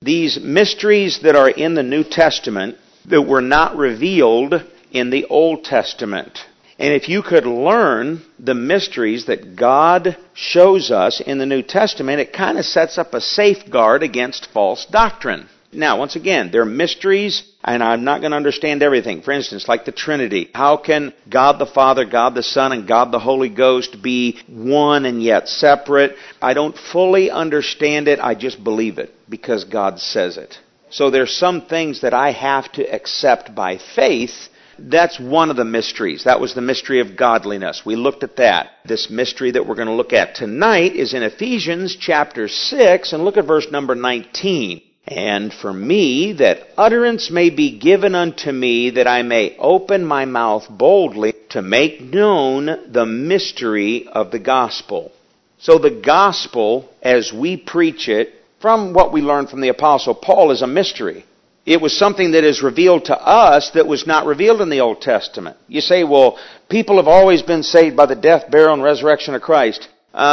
these mysteries that are in the New Testament that were not revealed in the Old Testament. And if you could learn the mysteries that God shows us in the New Testament, it kind of sets up a safeguard against false doctrine. Now, once again, they're mysteries, and I'm not going to understand everything. For instance, like the Trinity. How can God the Father, God the Son, and God the Holy Ghost be one and yet separate? I don't fully understand it. I just believe it because God says it. So there's some things that I have to accept by faith. That's one of the mysteries. That was the mystery of godliness. We looked at that. This mystery that we're going to look at tonight is in Ephesians chapter 6, and look at verse number 19. And for me, that utterance may be given unto me, that I may open my mouth boldly to make known the mystery of the gospel. So the gospel, as we preach it, from what we learned from the Apostle Paul, is a mystery. It was something that is revealed to us that was not revealed in the Old Testament. You say, well, people have always been saved by the death, burial, and resurrection of Christ.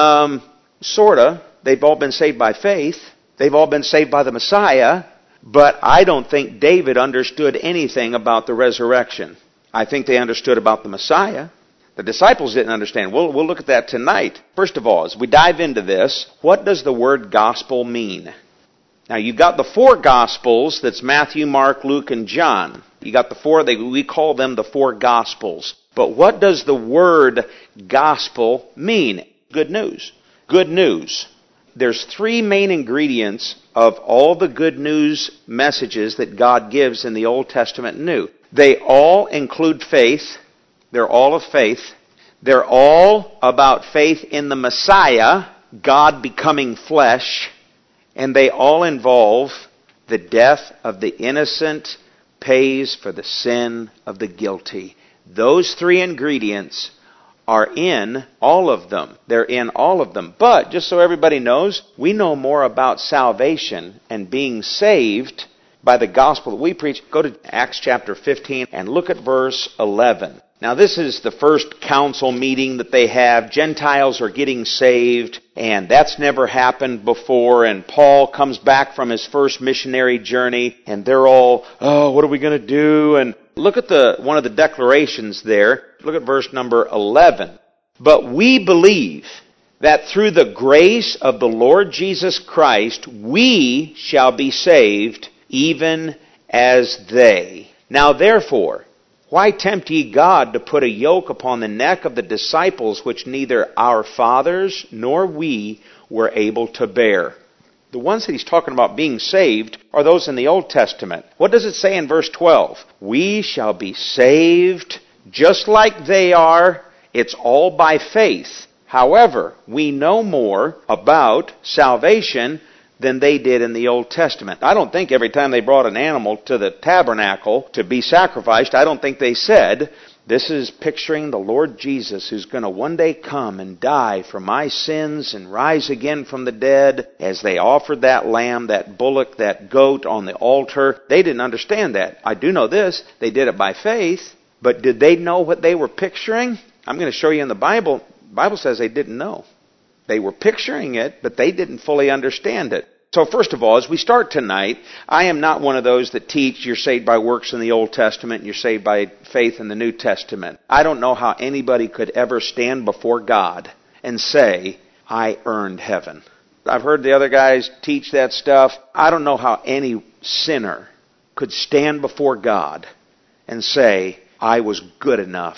Sorta. They've all been saved by faith. They've all been saved by the Messiah, but I don't think David understood anything about the resurrection. I think they understood about the Messiah. The disciples didn't understand. We'll look at that tonight. First of all, as we dive into this, what does the word gospel mean? Now, you've got the four Gospels. That's Matthew, Mark, Luke, and John. You got the four, we call them the four Gospels. But what does the word gospel mean? Good news. Good news. There's three main ingredients of all the good news messages that God gives in the Old Testament and New. They all include faith. They're all of faith. They're all about faith in the Messiah, God becoming flesh. And they all involve the death of the innocent pays for the sin of the guilty. Those three ingredients are in all of them. They're in all of them. But, just so everybody knows, we know more about salvation and being saved by the gospel that we preach. Go to Acts chapter 15 and look at verse 11. Now, this is the first council meeting that they have. Gentiles are getting saved, and that's never happened before. And Paul comes back from his first missionary journey, and they're all, oh, what are we going to do? And look at one of the declarations there. Look at verse number 11. But we believe that through the grace of the Lord Jesus Christ, we shall be saved, even as they. Now, therefore, why tempt ye God to put a yoke upon the neck of the disciples which neither our fathers nor we were able to bear? The ones that he's talking about being saved are those in the Old Testament. What does it say in verse 12? We shall be saved just like they are. It's all by faith. However, we know more about salvation than they did in the Old Testament. I don't think every time they brought an animal to the tabernacle to be sacrificed, I don't think they said, this is picturing the Lord Jesus who's going to one day come and die for my sins and rise again from the dead. As they offered that lamb, that bullock, that goat on the altar, they didn't understand that. I do know this, they did it by faith, but did they know what they were picturing? I'm going to show you in the Bible. The Bible says they didn't know. They were picturing it, but they didn't fully understand it. So first of all, as we start tonight, I am not one of those that teach you're saved by works in the Old Testament and you're saved by faith in the New Testament. I don't know how anybody could ever stand before God and say, I earned heaven. I've heard the other guys teach that stuff. I don't know how any sinner could stand before God and say, I was good enough.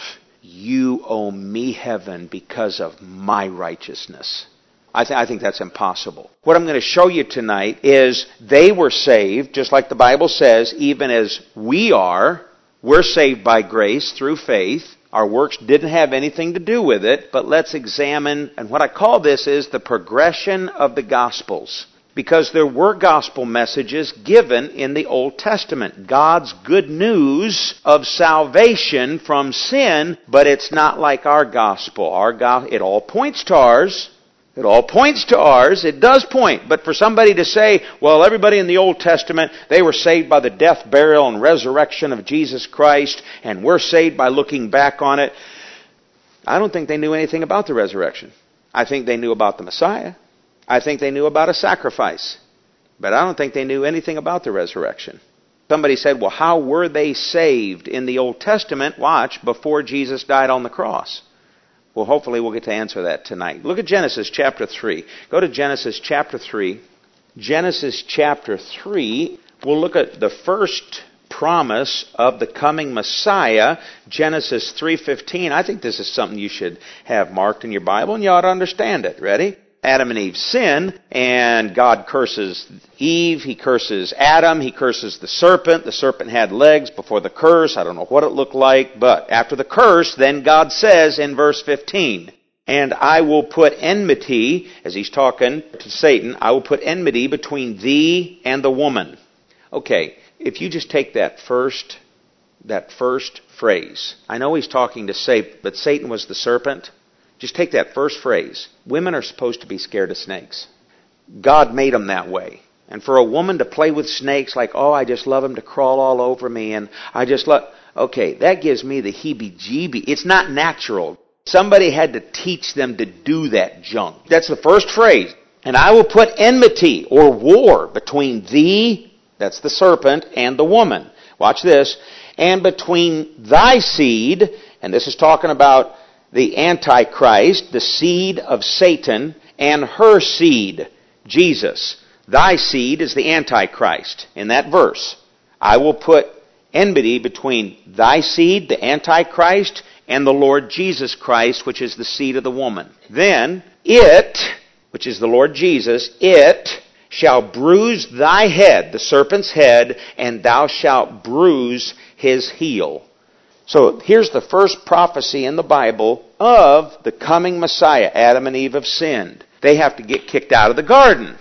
You owe me heaven because of my righteousness. I think that's impossible. What I'm going to show you tonight is they were saved, just like the Bible says, even as we are. We're saved by grace through faith. Our works didn't have anything to do with it, but let's examine, and what I call this is the progression of the Gospels. Because there were gospel messages given in the Old Testament. God's good news of salvation from sin, but it's not like our gospel. It all points to ours. It all points to ours. It does point. But for somebody to say, well, everybody in the Old Testament, they were saved by the death, burial, and resurrection of Jesus Christ, and we're saved by looking back on it. I don't think they knew anything about the resurrection. I think they knew about the Messiah. I think they knew about a sacrifice. But I don't think they knew anything about the resurrection. Somebody said, well, how were they saved in the Old Testament? Watch, before Jesus died on the cross. Well, hopefully we'll get to answer that tonight. Look at Genesis chapter 3. Go to Genesis chapter 3. Genesis chapter 3, we'll look at the first promise of the coming Messiah, Genesis 3:15. I think this is something you should have marked in your Bible, and you ought to understand it. Ready? Adam and Eve sin, and God curses Eve, He curses Adam, He curses the serpent. The serpent had legs before the curse. I don't know what it looked like, but after the curse, then God says in verse 15, and I will put enmity, as He's talking to Satan, I will put enmity between thee and the woman. Okay, if you just take that first phrase, I know He's talking to Satan, but Satan was the serpent. Just take that first phrase. Women are supposed to be scared of snakes. God made them that way. And for a woman to play with snakes like, oh, I just love them to crawl all over me, and I just love... Okay, that gives me the heebie-jeebie. It's not natural. Somebody had to teach them to do that junk. That's the first phrase. And I will put enmity or war between thee, that's the serpent, and the woman. Watch this. And between thy seed, and this is talking about the Antichrist, the seed of Satan, and her seed, Jesus. Thy seed is the Antichrist in that verse. I will put enmity between thy seed, the Antichrist, and the Lord Jesus Christ, which is the seed of the woman. Then it, which is the Lord Jesus, it shall bruise thy head, the serpent's head, and thou shalt bruise his heel. So here's the first prophecy in the Bible of the coming Messiah. Adam and Eve have sinned. They have to get kicked out of the garden.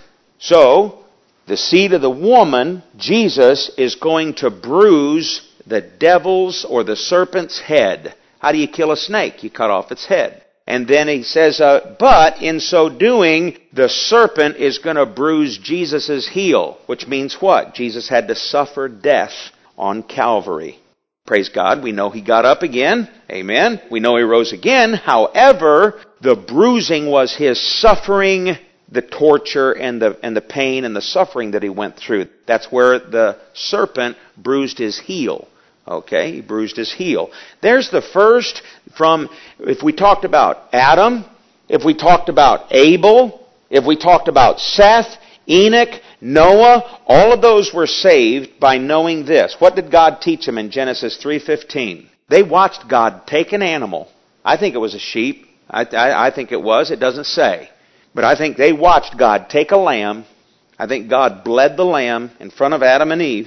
So the seed of the woman, Jesus, is going to bruise the devil's or the serpent's head. How do you kill a snake? You cut off its head. And then he says, but in so doing, the serpent is going to bruise Jesus' heel. Which means what? Jesus had to suffer death on Calvary. Praise God, we know He got up again. Amen. We know He rose again. However, the bruising was His suffering, the torture and the pain and the suffering that He went through. That's where the serpent bruised His heel. Okay, He bruised His heel. There's the first from, if we talked about Adam, if we talked about Abel, if we talked about Seth, Enoch, Noah, all of those were saved by knowing this. What did God teach them in Genesis 3:15? They watched God take an animal. I think it was a sheep. I think it was. It doesn't say. But I think they watched God take a lamb. I think God bled the lamb in front of Adam and Eve.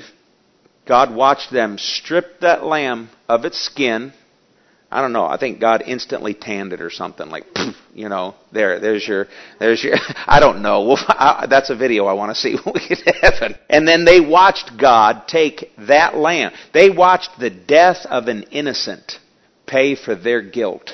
God watched them strip that lamb of its skin. I don't know. I think God instantly tanned it or something like, you know, there's your, I don't know. That's a video I want to see when we get to heaven. And then they watched God take that lamb. They watched the death of an innocent pay for their guilt.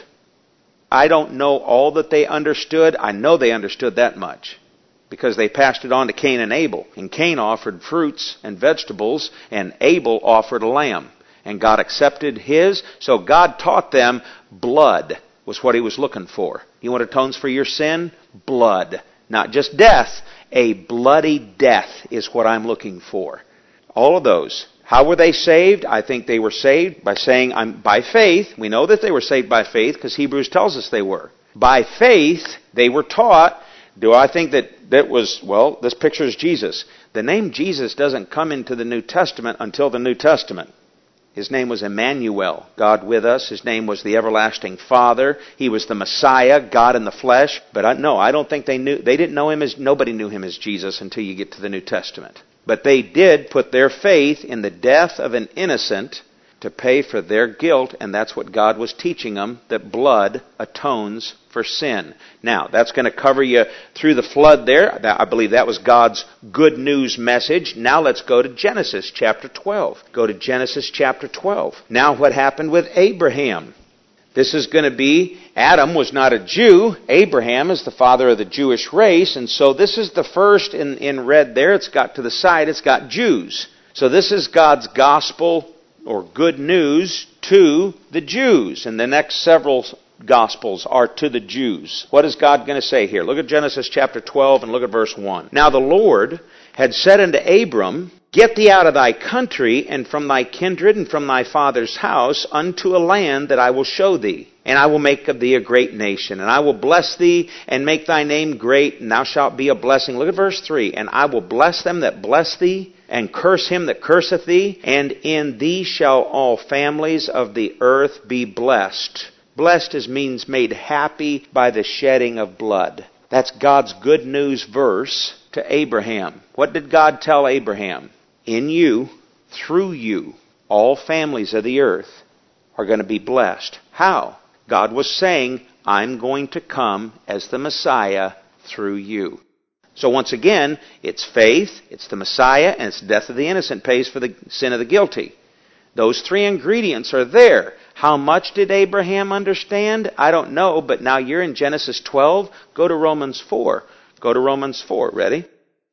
I don't know all that they understood. I know they understood that much, because they passed it on to Cain and Abel. And Cain offered fruits and vegetables, and Abel offered a lamb. And God accepted his. So God taught them blood was what He was looking for. You want atones for your sin? Blood. Not just death. A bloody death is what I'm looking for. All of those. How were they saved? I think they were saved by saying, by faith. We know that they were saved by faith because Hebrews tells us they were. By faith, they were taught. Do I think that was, well, this picture is Jesus. The name Jesus doesn't come into the New Testament until the New Testament. His name was Emmanuel, God with us. His name was the Everlasting Father. He was the Messiah, God in the flesh. But I don't think they didn't know Him as, nobody knew Him as Jesus until you get to the New Testament. But they did put their faith in the death of an innocent to pay for their guilt, and that's what God was teaching them, that blood atones for sin. Now, that's going to cover you through the flood there. I believe that was God's good news message. Now let's go to Genesis chapter 12. Go to Genesis chapter 12. Now what happened with Abraham? This is going to be, Adam was not a Jew. Abraham is the father of the Jewish race, and so this is the first in red there. It's got to the side, it's got Jews. So this is God's gospel or good news to the Jews. And the next several Gospels are to the Jews. What is God going to say here? Look at Genesis chapter 12 and look at verse 1. Now the Lord had said unto Abram, Get thee out of thy country, and from thy kindred, and from thy father's house, unto a land that I will show thee. And I will make of thee a great nation, and I will bless thee, and make thy name great, and thou shalt be a blessing. Look at verse 3. And I will bless them that bless thee, and curse him that curseth thee, and in thee shall all families of the earth be blessed. Blessed means made happy by the shedding of blood. That's God's good news verse to Abraham. What did God tell Abraham? In you, through you, all families of the earth are going to be blessed. How? God was saying, I'm going to come as the Messiah through you. So once again, it's faith, it's the Messiah, and it's death of the innocent pays for the sin of the guilty. Those three ingredients are there. How much did Abraham understand? I don't know, but now you're in Genesis 12. Go to Romans 4. Go to Romans 4. Ready?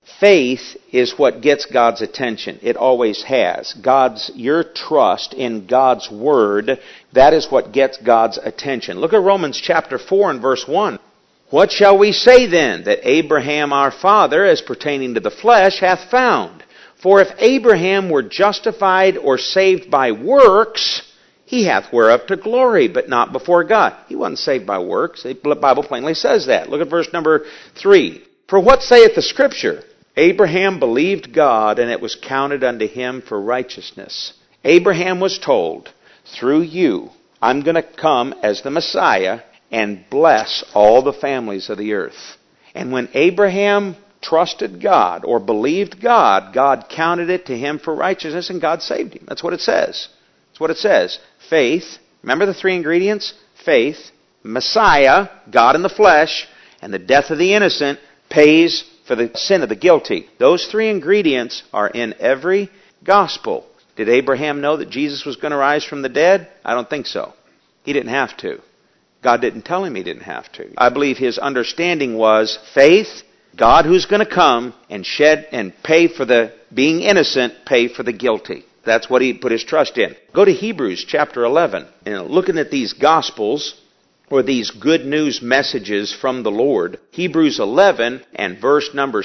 Faith is what gets God's attention. It always has. Your trust in God's Word, that is what gets God's attention. Look at Romans chapter 4 and verse 1. What shall we say then that Abraham our father, as pertaining to the flesh, hath found? For if Abraham were justified or saved by works, he hath whereof to glory, but not before God. He wasn't saved by works. The Bible plainly says that. Look at verse number 3. For what saith the Scripture? Abraham believed God, and it was counted unto him for righteousness. Abraham was told, through you, I'm going to come as the Messiah and bless all the families of the earth. And when Abraham trusted God or believed God, God counted it to him for righteousness, and God saved him. That's what it says. That's what it says. Faith, remember the three ingredients? Faith, Messiah, God in the flesh, and the death of the innocent pays for the sin of the guilty. Those three ingredients are in every gospel. Did Abraham know that Jesus was going to rise from the dead? I don't think so. He didn't have to. God didn't tell him he didn't have to. I believe his understanding was faith, God who's going to come and shed and pay for the being innocent, pay for the guilty. That's what he put his trust in. Go to Hebrews chapter 11. And looking at these gospels, or these good news messages from the Lord, Hebrews 11 and verse number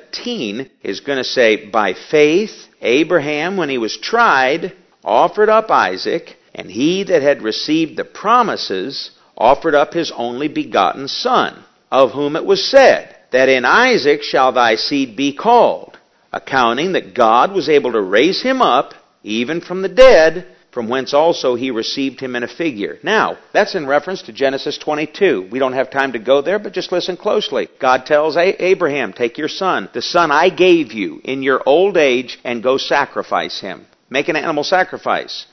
17 is going to say, By faith Abraham, when he was tried, offered up Isaac, and he that had received the promises offered up his only begotten son, of whom it was said, That in Isaac shall thy seed be called, accounting that God was able to raise him up, even from the dead, from whence also he received him in a figure. Now, that's in reference to Genesis 22. We don't have time to go there, but just listen closely. God tells Abraham, take your son, the son I gave you in your old age, and go sacrifice him. Make an animal sacrifice.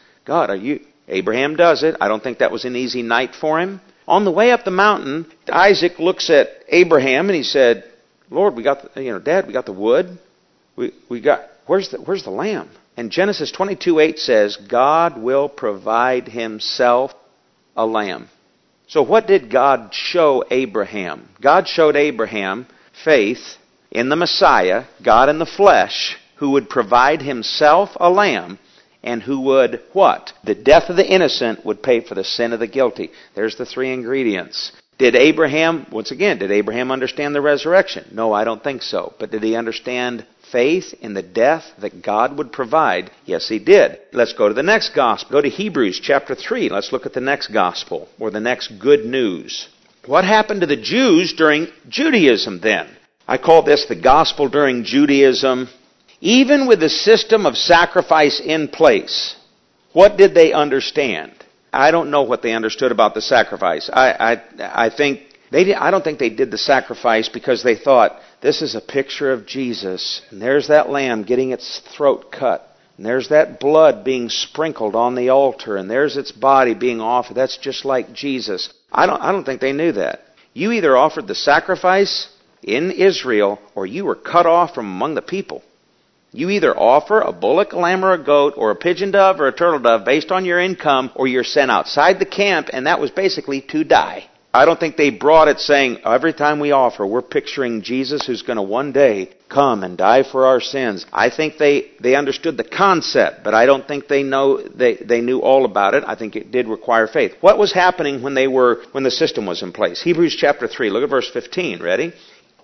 Abraham does it. I don't think that was an easy night for him. On the way up the mountain, Isaac looks at Abraham and he said, Lord, Dad, we got the wood. Where's the lamb? And Genesis 22:8 says, God will provide himself a lamb. So what did God show Abraham? God showed Abraham faith in the Messiah, God in the flesh, who would provide himself a lamb, and who would, what? The death of the innocent would pay for the sin of the guilty. There's the three ingredients. Did Abraham understand the resurrection? No, I don't think so. But did he understand faith in the death that God would provide? Yes, he did. Let's go to the next gospel. Go to Hebrews chapter 3. Let's look at the next gospel, or the next good news. What happened to the Jews during Judaism then? I call this the gospel during Judaism. Even with the system of sacrifice in place, what did they understand? I don't know what they understood about the sacrifice. I don't think they did the sacrifice because they thought, this is a picture of Jesus, and there's that lamb getting its throat cut, and there's that blood being sprinkled on the altar, and there's its body being offered. That's just like Jesus. I don't think they knew that. You either offered the sacrifice in Israel, or you were cut off from among the people. You either offer a bullock, a lamb, or a goat, or a pigeon dove, or a turtle dove based on your income, or you're sent outside the camp, and that was basically to die. I don't think they brought it saying, every time we offer, we're picturing Jesus who's going to one day come and die for our sins. I think they understood the concept, but I don't think they knew all about it. I think it did require faith. What was happening when the system was in place? Hebrews chapter 3, look at verse 15, ready?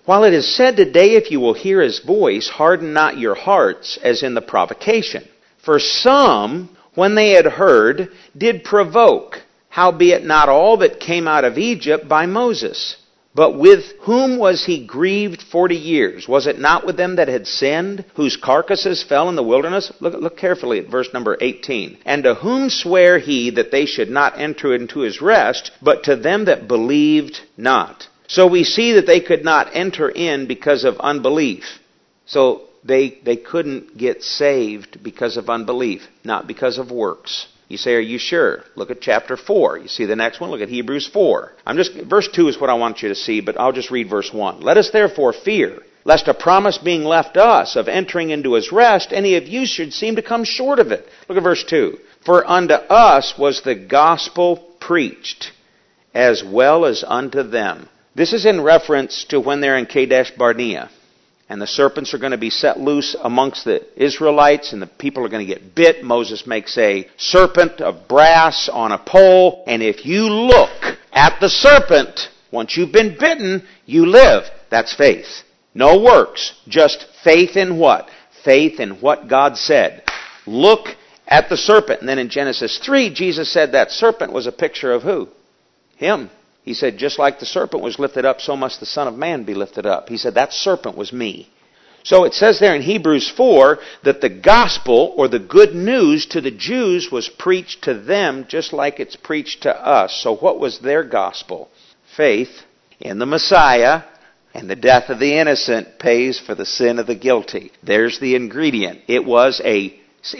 While it is said today, if you will hear his voice, harden not your hearts as in the provocation. For some, when they had heard, did provoke, howbeit not all that came out of Egypt by Moses. But with whom was he grieved 40 years? Was it not with them that had sinned, whose carcasses fell in the wilderness? Look carefully at verse number 18. And to whom sware he that they should not enter into his rest, but to them that believed not? So we see that they could not enter in because of unbelief. So they couldn't get saved because of unbelief, not because of works. You say, are you sure? Look at chapter 4. You see the next one? Look at Hebrews 4. Verse 2 is what I want you to see, but I'll just read verse 1. Let us therefore fear, lest a promise being left us of entering into his rest, any of you should seem to come short of it. Look at verse 2. For unto us was the gospel preached, as well as unto them. This is in reference to when they're in Kadesh Barnea. And the serpents are going to be set loose amongst the Israelites, and the people are going to get bit. Moses makes a serpent of brass on a pole, and if you look at the serpent, once you've been bitten, you live. That's faith. No works, just faith in what? Faith in what God said. Look at the serpent. And then in Genesis 3, Jesus said that serpent was a picture of who? Him. He said, just like the serpent was lifted up, so must the Son of Man be lifted up. He said, that serpent was me. So it says there in Hebrews 4 that the gospel, or the good news to the Jews, was preached to them just like it's preached to us. So what was their gospel? Faith in the Messiah, and the death of the innocent pays for the sin of the guilty. There's the ingredient. Was it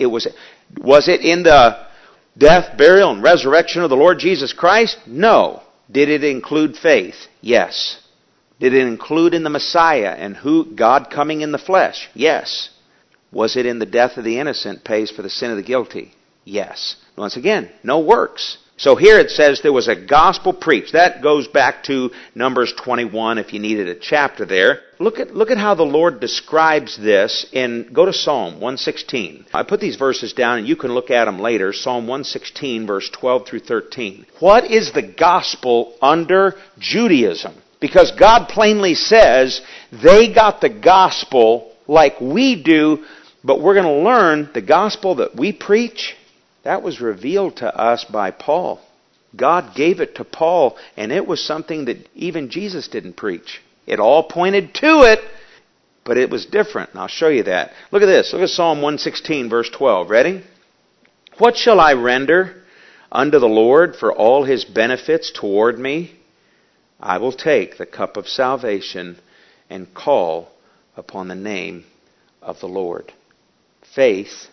in the death, burial, and resurrection of the Lord Jesus Christ? No. Did it include faith? Yes. Did it include in the Messiah and God coming in the flesh? Yes. Was it in the death of the innocent pays for the sin of the guilty? Yes. Once again, no works. So here it says there was a gospel preached. That goes back to Numbers 21 if you needed a chapter there. Look at how the Lord describes this go to Psalm 116. I put these verses down and you can look at them later. Psalm 116 verse 12 through 13. What is the gospel under Judaism? Because God plainly says they got the gospel like we do, but we're going to learn the gospel that we preach. That was revealed to us by Paul. God gave it to Paul, and it was something that even Jesus didn't preach. It all pointed to it, but it was different, and I'll show you that. Look at this. Look at Psalm 116, verse 12. Ready? What shall I render unto the Lord for all his benefits toward me? I will take the cup of salvation and call upon the name of the Lord. Faith,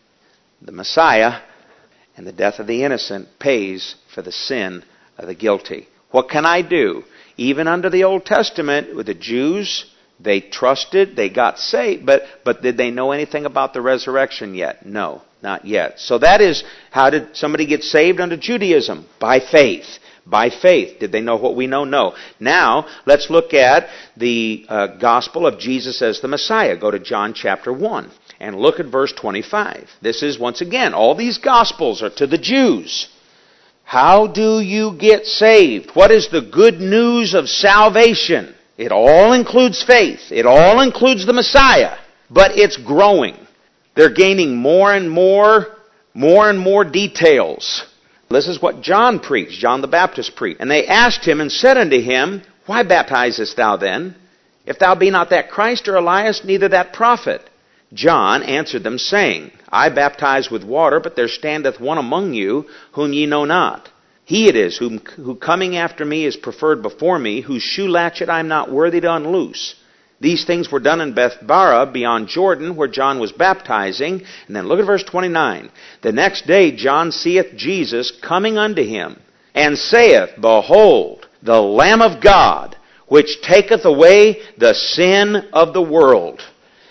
the Messiah, and the death of the innocent pays for the sin of the guilty. What can I do? Even under the Old Testament, with the Jews, they trusted, they got saved, but did they know anything about the resurrection yet? No, not yet. So that is, how did somebody get saved under Judaism? By faith. By faith. Did they know what we know? No. Now, let's look at the gospel of Jesus as the Messiah. Go to John chapter 1. And look at verse 25. This is, once again, all these Gospels are to the Jews. How do you get saved? What is the good news of salvation? It all includes faith. It all includes the Messiah. But it's growing. They're gaining more and more details. This is what John preached, John the Baptist preached. And they asked him and said unto him, Why baptizest thou then? If thou be not that Christ or Elias, neither that prophet. John answered them, saying, I baptize with water, but there standeth one among you, whom ye know not. He it is, who coming after me is preferred before me, whose shoe latchet I am not worthy to unloose. These things were done in Bethbara, beyond Jordan, where John was baptizing. And then look at verse 29. The next day John seeth Jesus coming unto him, and saith, Behold, the Lamb of God, which taketh away the sin of the world.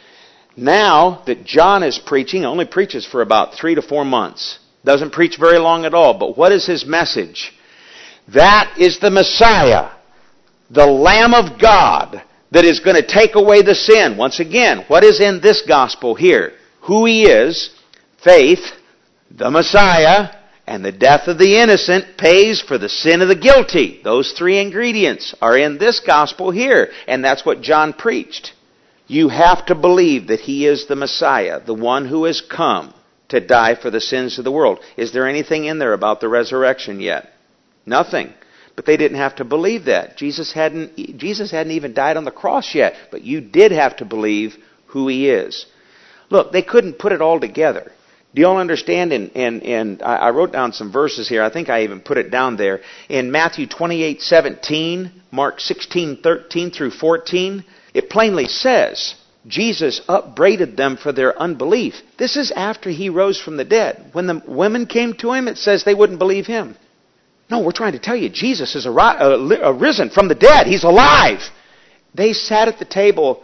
Now that John is preaching, only preaches for about 3 to 4 months. Doesn't preach very long at all. But what is his message? That is the Messiah, the Lamb of God, that is going to take away the sin. Once again, what is in this gospel here? Who he is, faith, the Messiah, And the death of the innocent pays for the sin of the guilty. Those three ingredients are in this gospel here. And that's what John preached. You have to believe that He is the Messiah, the one who has come to die for the sins of the world. Is there anything in there about the resurrection yet? Nothing. But they didn't have to believe that. Jesus hadn't even died on the cross yet. But you did have to believe who He is. Look, they couldn't put it all together. Do you all understand? And I wrote down some verses here. I think I even put it down there. In Matthew 28:17, Mark 16:13 through 14, it plainly says, Jesus upbraided them for their unbelief. This is after He rose from the dead. When the women came to Him, it says they wouldn't believe Him. No, we're trying to tell you, Jesus is risen from the dead. He's alive. They sat at the table.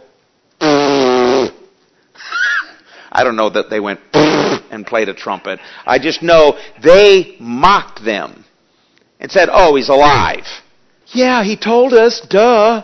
I don't know that they went and played a trumpet. I just know they mocked them and said, oh, He's alive. Yeah, He told us, duh.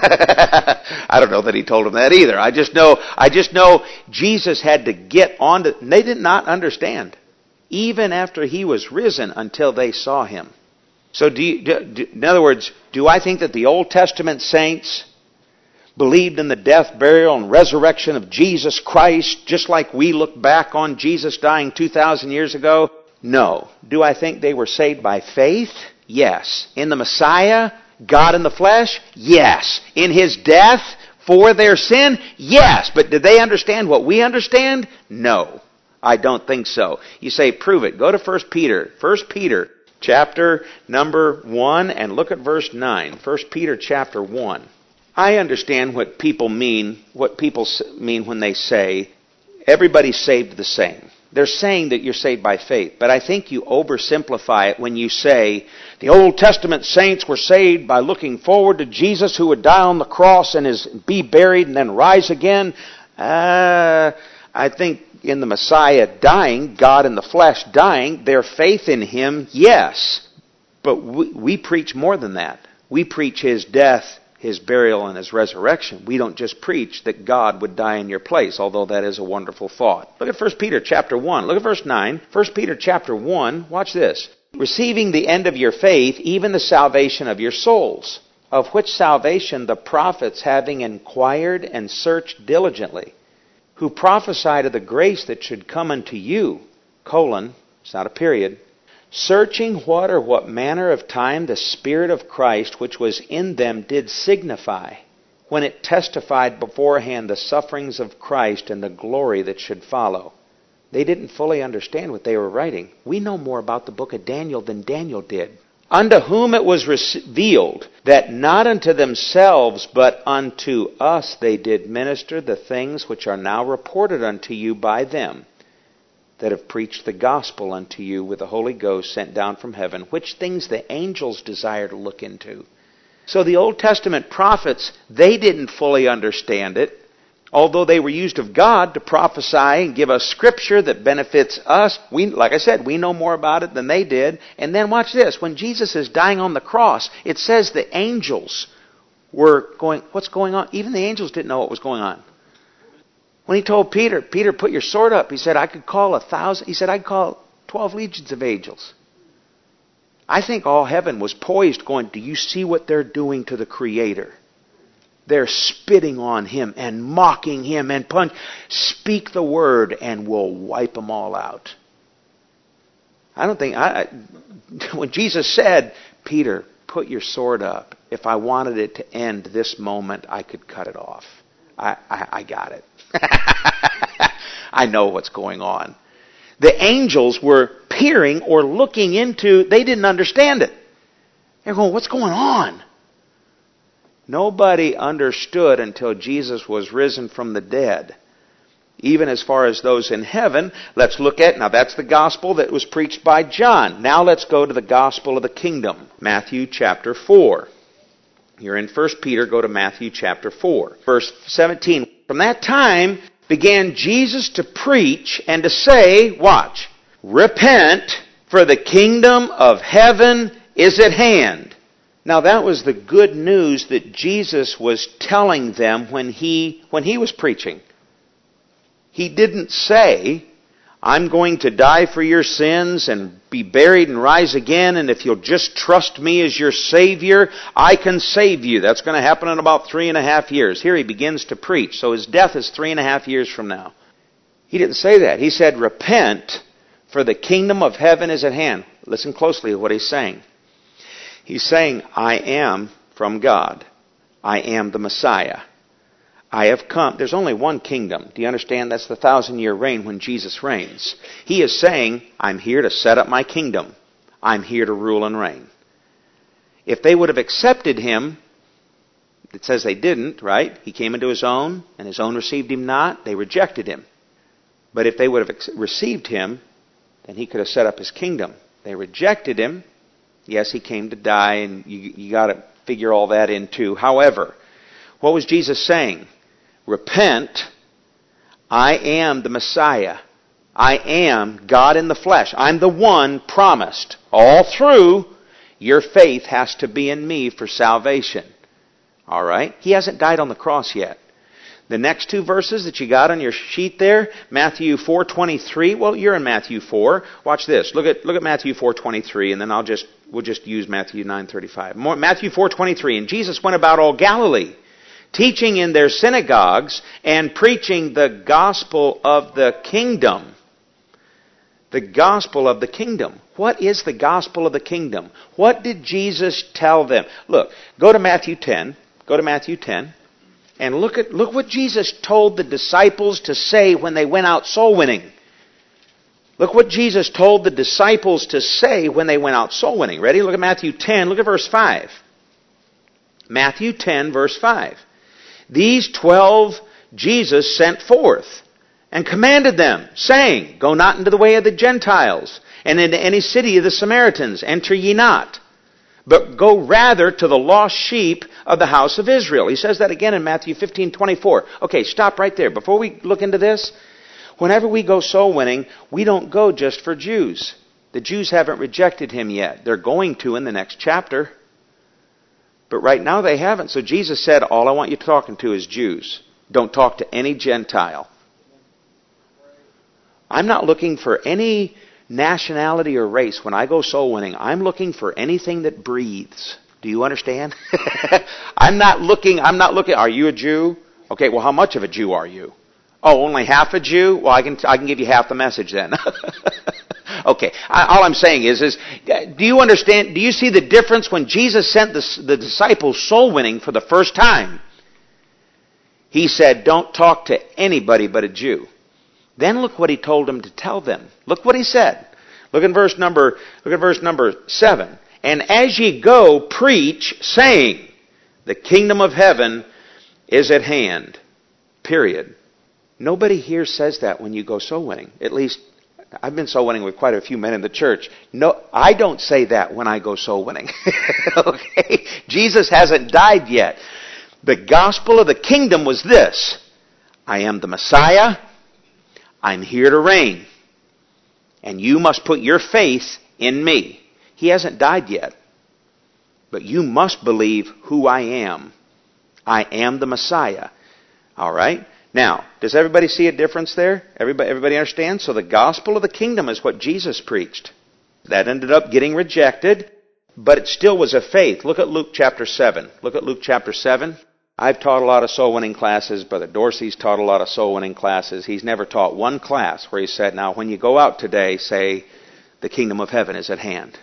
I don't know that He told them that either. I just know Jesus had to get on to, they did not understand, even after He was risen, until they saw Him. So in other words, do I think that the Old Testament saints believed in the death, burial, and resurrection of Jesus Christ, just like we look back on Jesus dying 2,000 years ago? No. Do I think they were saved by faith? Yes. In the Messiah, God in the flesh? Yes. In His death for their sin? Yes. But did they understand what we understand? No. I don't think so. You say, prove it. Go to 1 Peter. 1 Peter chapter number 1 and look at verse 9. 1 Peter chapter 1. I understand what people mean when they say everybody's saved the same. They're saying that you're saved by faith. But I think you oversimplify it when you say the Old Testament saints were saved by looking forward to Jesus who would die on the cross and be buried and then rise again. I think in the Messiah dying, God in the flesh dying, their faith in Him, yes. But we preach more than that. We preach His death, His burial, and His resurrection. We don't just preach that God would die in your place, although that is a wonderful thought. Look at 1 Peter chapter 1. Look at verse 9. 1 Peter chapter 1. Watch this. Receiving the end of your faith, even the salvation of your souls, of which salvation the prophets, having inquired and searched diligently, who prophesied of the grace that should come unto you, it's not a period, searching what manner of time the Spirit of Christ which was in them did signify, when it testified beforehand the sufferings of Christ and the glory that should follow. They didn't fully understand what they were writing. We know more about the book of Daniel than Daniel did. Unto whom it was revealed that not unto themselves but unto us they did minister the things which are now reported unto you by them that have preached the gospel unto you with the Holy Ghost sent down from heaven, which things the angels desire to look into. So the Old Testament prophets, they didn't fully understand it, although they were used of God to prophesy and give us scripture that benefits us. Like I said, we know more about it than they did. And then watch this. When Jesus is dying on the cross, it says the angels were going, what's going on? Even the angels didn't know what was going on. When He told Peter, put your sword up. He said, I could call 1,000. He said, I'd call 12 legions of angels. I think all heaven was poised going, do you see what they're doing to the Creator? They're spitting on Him and mocking Him and speak the word and we'll wipe them all out. I don't think, when Jesus said, Peter, put your sword up. If I wanted it to end this moment, I could cut it off. I got it. I know what's going on. The angels were peering or looking into, they didn't understand it. They're going, what's going on? Nobody understood until Jesus was risen from the dead. Even as far as those in heaven, let's look at, now that's the gospel that was preached by John. Now let's go to the gospel of the kingdom. Matthew chapter 4. You're in 1 Peter, go to Matthew chapter 4. Verse 17. From that time began Jesus to preach and to say, watch, repent, for the kingdom of heaven is at hand. Now that was the good news that Jesus was telling them when he was preaching. He didn't say, I'm going to die for your sins and be buried and rise again, and if you'll just trust me as your Savior, I can save you. That's going to happen in about 3.5 years. Here he begins to preach. So his death is 3.5 years from now. He didn't say that. He said, repent, for the kingdom of heaven is at hand. Listen closely to what he's saying. He's saying, I am from God. I am the Messiah. I have come. There's only one kingdom. Do you understand? That's the 1,000-year reign when Jesus reigns. He is saying, I'm here to set up my kingdom. I'm here to rule and reign. If they would have accepted him, it says they didn't, right? He came into his own, and his own received him not. They rejected him. But if they would have received him, then he could have set up his kingdom. They rejected him. Yes, he came to die, and you got to figure all that in too. However, what was Jesus saying? Repent, I am the Messiah. I am God in the flesh. I'm the one promised. All through, your faith has to be in me for salvation. All right? He hasn't died on the cross yet. The next two verses that you got on your sheet there, Matthew 4:23. Well, you're in Matthew 4. Watch this. Look at Matthew 4:23, and then we'll just use Matthew 9:35. Matthew 4:23. And Jesus went about all Galilee, teaching in their synagogues and preaching the gospel of the kingdom. The gospel of the kingdom. What is the gospel of the kingdom? What did Jesus tell them? Look, go to Matthew 10. Go to Matthew 10. And look what Jesus told the disciples to say when they went out soul winning. Look what Jesus told the disciples to say when they went out soul winning. Ready? Look at Matthew 10. Look at verse 5. Matthew 10, verse 5. These 12 Jesus sent forth and commanded them, saying, go not into the way of the Gentiles, and into any city of the Samaritans enter ye not, but go rather to the lost sheep of the house of Israel. He says that again in Matthew 15:24. Okay, stop right there. Before we look into this, whenever we go soul winning, we don't go just for Jews. The Jews haven't rejected him yet. They're going to in the next chapter. But right now they haven't. So Jesus said, all I want you talking to is Jews. Don't talk to any Gentile. I'm not looking for any nationality or race when I go soul winning. I'm looking for anything that breathes. Do you understand? I'm not looking, are you a Jew? Okay, well, how much of a Jew are you? Oh, only half a Jew? Well, I can give you half the message then. Okay, all I'm saying is, do you understand, do you see the difference when Jesus sent the disciples soul winning for the first time? He said, don't talk to anybody but a Jew. Then look what he told them to tell them. Look what he said. Look at verse number 7. And as ye go, preach, saying, the kingdom of heaven is at hand. Period. Nobody here says that when you go soul winning. At least, I've been soul winning with quite a few men in the church. No, I don't say that when I go soul winning. Okay? Jesus hasn't died yet. The gospel of the kingdom was this. I am the Messiah. I'm here to reign. And you must put your faith in me. He hasn't died yet. But you must believe who I am. I am the Messiah. All right? Now, does everybody see a difference there? Everybody understand? So the gospel of the kingdom is what Jesus preached. That ended up getting rejected, but it still was a faith. Look at Luke chapter 7. Look at Luke chapter 7. I've taught a lot of soul winning classes. Brother Dorsey's taught a lot of soul winning classes. He's never taught one class where he said, now when you go out today, say, the kingdom of heaven is at hand.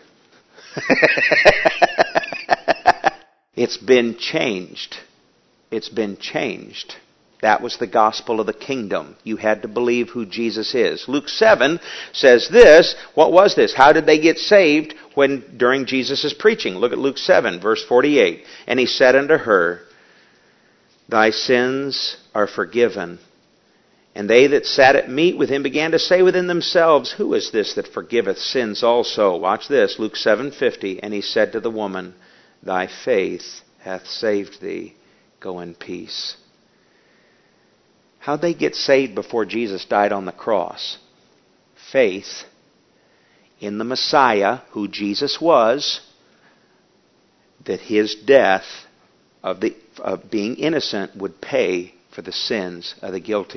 It's been changed. It's been changed. That was the gospel of the kingdom. You had to believe who Jesus is. Luke 7 says this. What was this? How did they get saved during Jesus' preaching? Look at Luke 7, verse 48. And he said unto her, thy sins are forgiven. And they that sat at meat with him began to say within themselves, who is this that forgiveth sins also? Watch this, Luke 7:50. And he said to the woman, thy faith hath saved thee. Go in peace. How'd they get saved before Jesus died on the cross? Faith in the Messiah, who Jesus was, that his death of being innocent would pay for the sins of the guilty.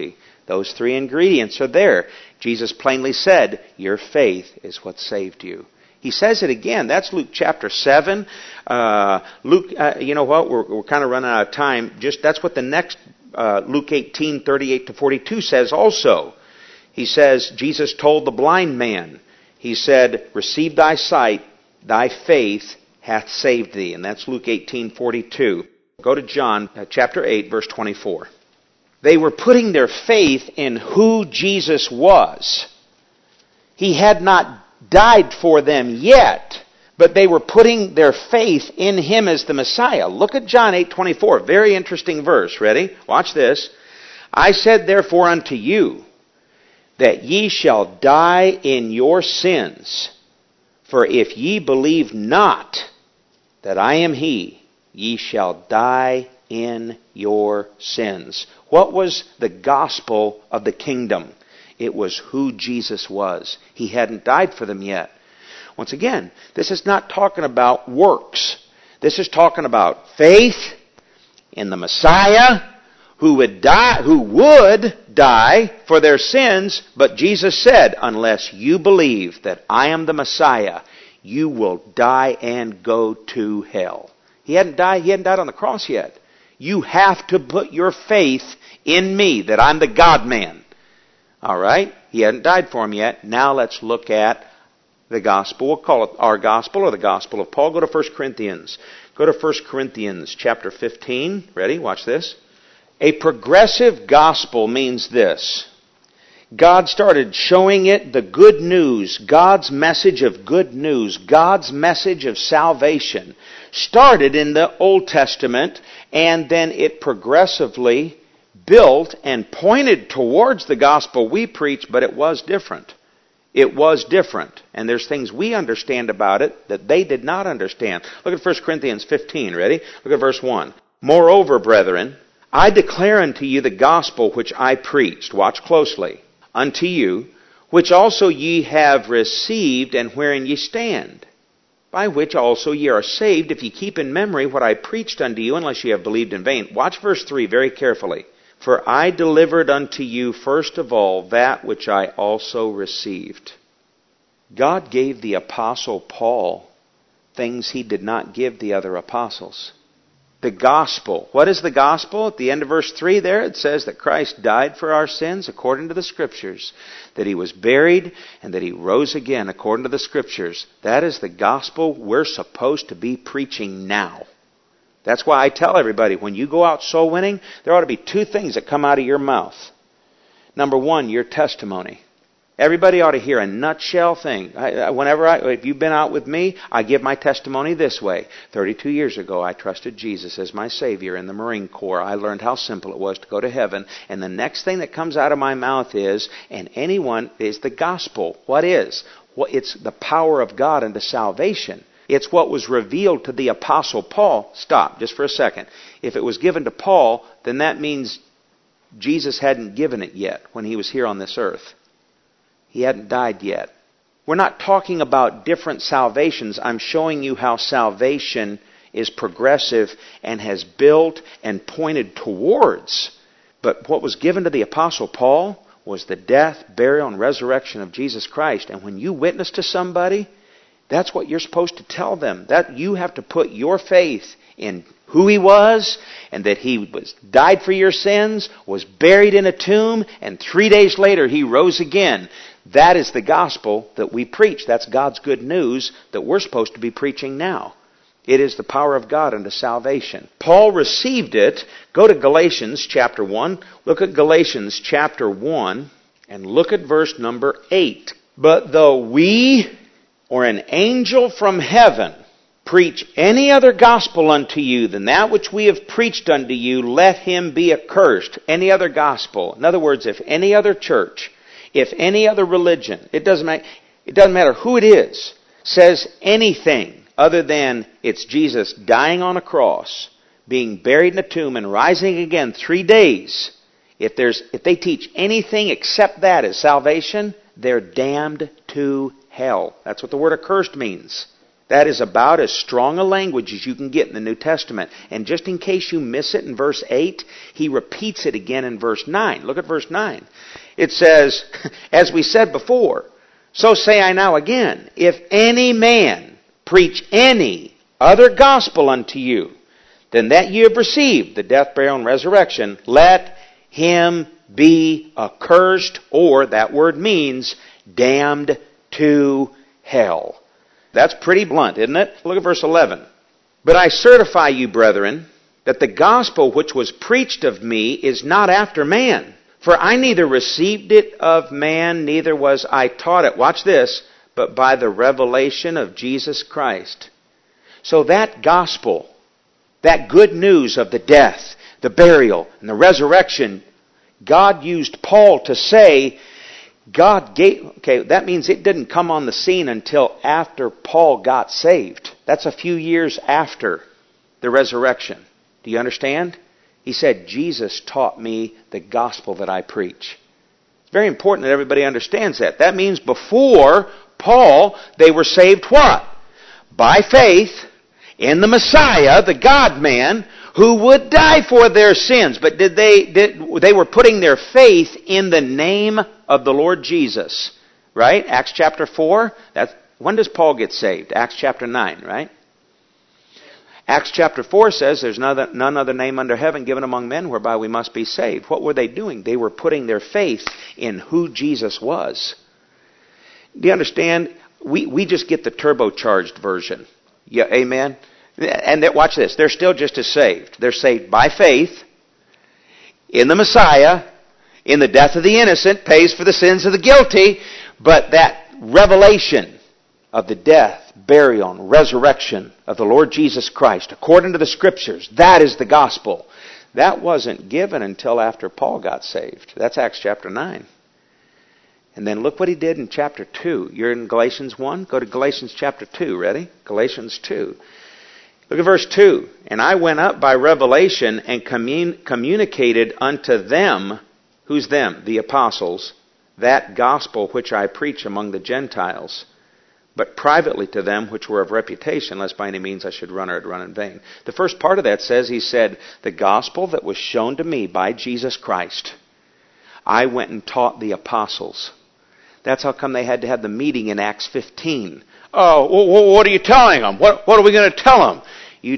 Those three ingredients are there. Jesus plainly said, your faith is what saved you. He says it again. That's Luke chapter 7. Luke, you know what? We're kind of running out of time. That's what the next Luke 18:38-42 says also. He says, Jesus told the blind man, he said, receive thy sight, thy faith hath saved thee. And that's Luke 18:42. Go to John chapter 8, verse 24. They were putting their faith in who Jesus was. He had not died for them yet, but they were putting their faith in Him as the Messiah. Look at John 8:24. Very interesting verse. Ready? Watch this. I said therefore unto you, that ye shall die in your sins. For if ye believe not that I am He, ye shall die in your sins. What was the gospel of the kingdom? It was who Jesus was. He hadn't died for them yet. Once again, this is not talking about works. This is talking about faith in the Messiah who would die for their sins, but Jesus said, unless you believe that I am the Messiah, you will die and go to hell. He hadn't died on the cross yet. You have to put your faith in me, that I'm the God-man. All right? He hadn't died for him yet. Now let's look at the gospel. We'll call it our gospel or the gospel of Paul. Go to 1 Corinthians. Go to 1 Corinthians chapter 15. Ready? Watch this. A progressive gospel means this. God started showing it the good news, God's message of good news, God's message of salvation. Started in the Old Testament, and then it progressively built and pointed towards the gospel we preach, but it was different. It was different. And there's things we understand about it that they did not understand. Look at 1 Corinthians 15, ready? Look at verse 1. Moreover, brethren, I declare unto you the gospel which I preached. Watch closely. Unto you, which also ye have received, and wherein ye stand, by which also ye are saved, if ye keep in memory what I preached unto you, unless ye have believed in vain. Watch verse 3 very carefully. For I delivered unto you first of all that which I also received. God gave the apostle Paul things He did not give the other apostles. The gospel. What is the gospel? At the end of verse 3 there, it says that Christ died for our sins according to the Scriptures, that He was buried, and that He rose again according to the Scriptures. That is the gospel we're supposed to be preaching now. That's why I tell everybody, when you go out soul winning, there ought to be two things that come out of your mouth. Number one, your testimony. Everybody ought to hear a nutshell thing. If you've been out with me, I give my testimony this way. 32 years ago, I trusted Jesus as my Savior in the Marine Corps. I learned how simple it was to go to heaven. And the next thing that comes out of my mouth is the gospel. What is? Well, it's the power of God unto salvation. It's what was revealed to the Apostle Paul. Stop, just for a second. If it was given to Paul, then that means Jesus hadn't given it yet when He was here on this earth. He hadn't died yet. We're not talking about different salvations. I'm showing you how salvation is progressive and has built and pointed towards. But what was given to the Apostle Paul was the death, burial, and resurrection of Jesus Christ. And when you witness to somebody, that's what you're supposed to tell them. That you have to put your faith in who He was, and that He died for your sins, was buried in a tomb, and 3 days later He rose again. That is the gospel that we preach. That's God's good news that we're supposed to be preaching now. It is the power of God unto salvation. Paul received it. Go to Galatians chapter 1. Look at Galatians chapter 1 and look at verse number 8. But though we or an angel from heaven preach any other gospel unto you than that which we have preached unto you, let him be accursed. Any other gospel. In other words, if any other church, if any other religion, it doesn't matter who it is, says anything other than it's Jesus dying on a cross, being buried in a tomb, and rising again 3 days, if they teach anything except that as salvation, they're damned to hell. That's what the word accursed means. That is about as strong a language as you can get in the New Testament. And just in case you miss it in verse 8, he repeats it again in verse 9. Look at verse 9. It says, as we said before, so say I now again, if any man preach any other gospel unto you than that ye have received, the death, burial, and resurrection, let him be accursed, or that word means damned to hell. That's pretty blunt, isn't it? Look at verse 11. But I certify you, brethren, that the gospel which was preached of me is not after man. For I neither received it of man, neither was I taught it. Watch this. But by the revelation of Jesus Christ. So that gospel, that good news of the death, the burial, and the resurrection, God used Paul to say, that means it didn't come on the scene until after Paul got saved. That's a few years after the resurrection. Do you understand? He said, Jesus taught me the gospel that I preach. It's very important that everybody understands that. That means before Paul, they were saved what? By faith in the Messiah, the God-man, who would die for their sins. But they were putting their faith in the name of the Lord Jesus. Right? Acts chapter 4. When does Paul get saved? Acts chapter 9, right? Acts chapter 4 says there's none other name under heaven given among men whereby we must be saved. What were they doing? They were putting their faith in who Jesus was. Do you understand? We just get the turbocharged version. Yeah, amen? And watch this. They're still just as saved. They're saved by faith in the Messiah, in the death of the innocent, pays for the sins of the guilty. But that revelation of the death, burial, and resurrection of the Lord Jesus Christ, according to the Scriptures, that is the gospel. That wasn't given until after Paul got saved. That's Acts chapter 9. And then look what he did in chapter 2. You're in Galatians 1? Go to Galatians chapter 2. Ready? Galatians 2. Look at verse 2. And I went up by revelation and communicated unto them, who's them? The apostles, that gospel which I preach among the Gentiles, but privately to them which were of reputation, lest by any means I should run or had run in vain. The first part of that says, he said, the gospel that was shown to me by Jesus Christ, I went and taught the apostles. That's how come they had to have the meeting in Acts 15. Oh, what are you telling them? What are we going to tell them?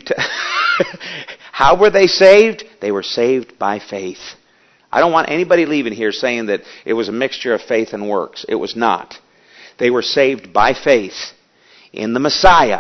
How were they saved? They were saved by faith. I don't want anybody leaving here saying that it was a mixture of faith and works. It was not. They were saved by faith in the Messiah,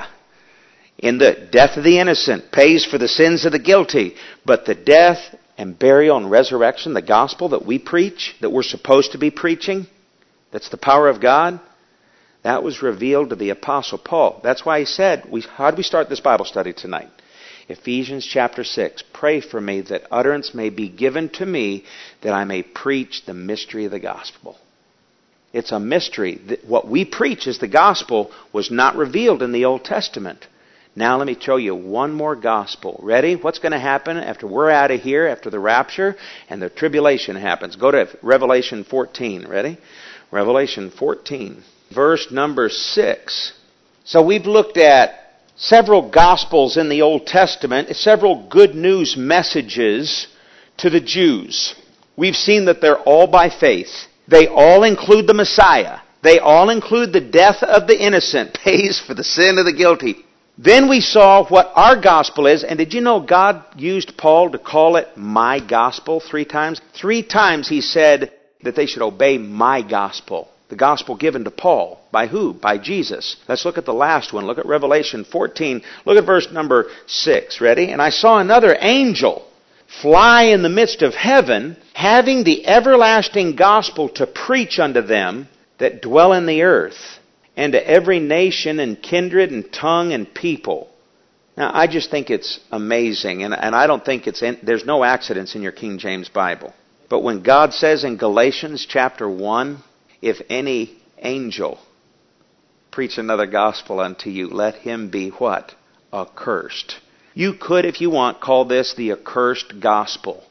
in the death of the innocent, pays for the sins of the guilty. But the death and burial and resurrection, the gospel that we preach, that we're supposed to be preaching, that's the power of God, that was revealed to the Apostle Paul. That's why he said, how do we start this Bible study tonight? Ephesians chapter 6, pray for me that utterance may be given to me that I may preach the mystery of the gospel. It's a mystery. What we preach as the gospel was not revealed in the Old Testament. Now let me tell you one more gospel. Ready? What's going to happen after we're out of here, after the rapture and the tribulation happens? Go to Revelation 14. Ready? Revelation 14, verse number 6. So we've looked at several gospels in the Old Testament, several good news messages to the Jews. We've seen that they're all by faith. They all include the Messiah. They all include the death of the innocent, pays for the sin of the guilty. Then we saw what our gospel is, and did you know God used Paul to call it my gospel 3 times? 3 times he said that they should obey my gospel. The gospel given to Paul. By who? By Jesus. Let's look at the last one. Look at Revelation 14. Look at verse number 6. Ready? And I saw another angel fly in the midst of heaven, having the everlasting gospel to preach unto them that dwell in the earth, and to every nation and kindred and tongue and people. Now, I just think it's amazing, and I don't think there's no accidents in your King James Bible. But when God says in Galatians chapter 1, if any angel preach another gospel unto you, let him be what? Accursed. You could, if you want, call this the accursed gospel.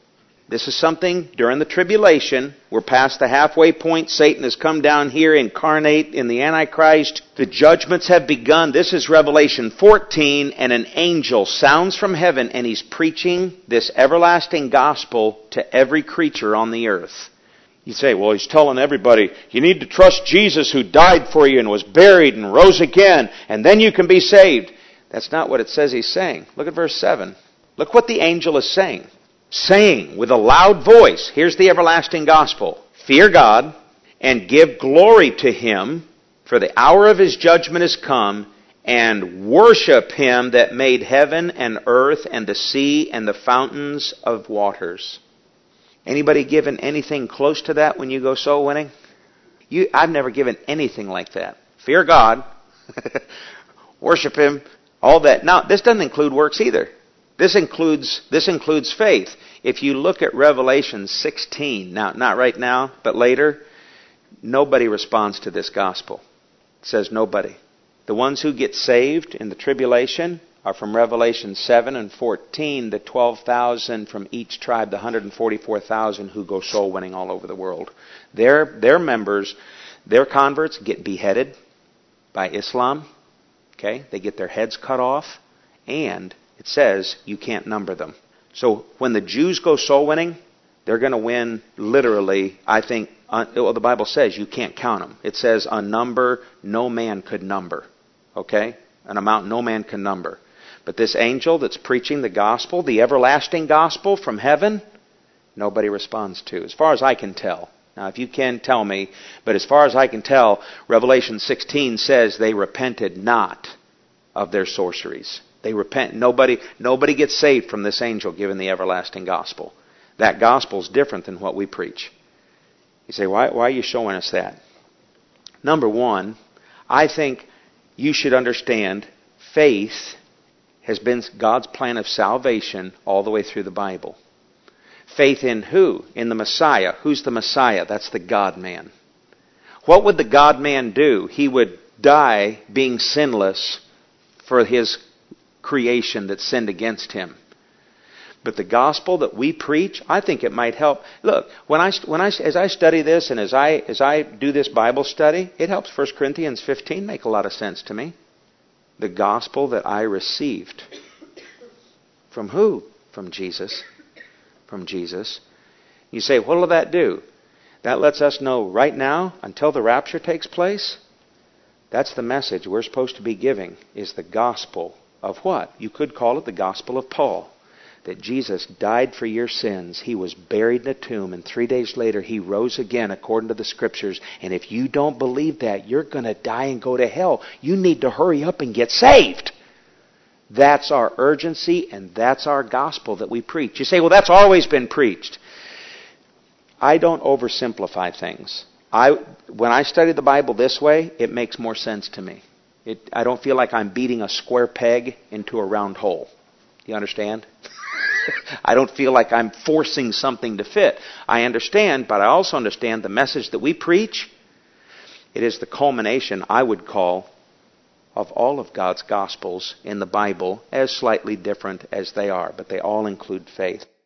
This is something during the tribulation. We're past the halfway point. Satan has come down here, incarnate in the Antichrist. The judgments have begun. This is Revelation 14, and an angel sounds from heaven, and he's preaching this everlasting gospel to every creature on the earth. You say, well, he's telling everybody, you need to trust Jesus who died for you and was buried and rose again, and then you can be saved. That's not what it says he's saying. Look at verse 7. Look what the angel is saying. Saying with a loud voice, here's the everlasting gospel, fear God and give glory to Him, for the hour of His judgment is come, and worship Him that made heaven and earth and the sea and the fountains of waters. Anybody given anything close to that when you go soul winning? I've never given anything like that. Fear God, worship Him, all that. Now, this doesn't include works either. This includes faith. If you look at Revelation 16, now not right now, but later, nobody responds to this gospel. It says nobody. The ones who get saved in the tribulation are from Revelation 7 and 14, the 12,000 from each tribe, the 144,000 who go soul winning all over the world. Their members, their converts get beheaded by Islam. Okay? They get their heads cut off, and it says you can't number them. So when the Jews go soul winning, they're going to win literally, I think, the Bible says you can't count them. It says a number no man could number. Okay? An amount no man can number. But this angel that's preaching the gospel, the everlasting gospel from heaven, nobody responds to, as far as I can tell. Now, if you can, tell me. But as far as I can tell, Revelation 16 says they repented not of their sorceries. They repent. Nobody gets saved from this angel given the everlasting gospel. That gospel is different than what we preach. You say, why are you showing us that? Number one, I think you should understand faith has been God's plan of salvation all the way through the Bible. Faith in who? In the Messiah. Who's the Messiah? That's the God-man. What would the God-man do? He would die being sinless for His creation that sinned against Him. But the gospel that we preach, I think it might help. Look, as I study this and as I do this Bible study, it helps 1 Corinthians 15 make a lot of sense to me. The gospel that I received. From who? From Jesus. From Jesus. You say, what will that do? That lets us know right now, until the rapture takes place, that's the message we're supposed to be giving, is the gospel of what? You could call it the gospel of Paul. That Jesus died for your sins. He was buried in a tomb, and 3 days later He rose again according to the Scriptures. And if you don't believe that, you're going to die and go to hell. You need to hurry up and get saved. That's our urgency, and that's our gospel that we preach. You say, well, that's always been preached. I don't oversimplify things. When I study the Bible this way, it makes more sense to me. I don't feel like I'm beating a square peg into a round hole. You understand? I don't feel like I'm forcing something to fit. I understand, but I also understand the message that we preach. It is the culmination, I would call, of all of God's Gospels in the Bible, as slightly different as they are. But they all include faith.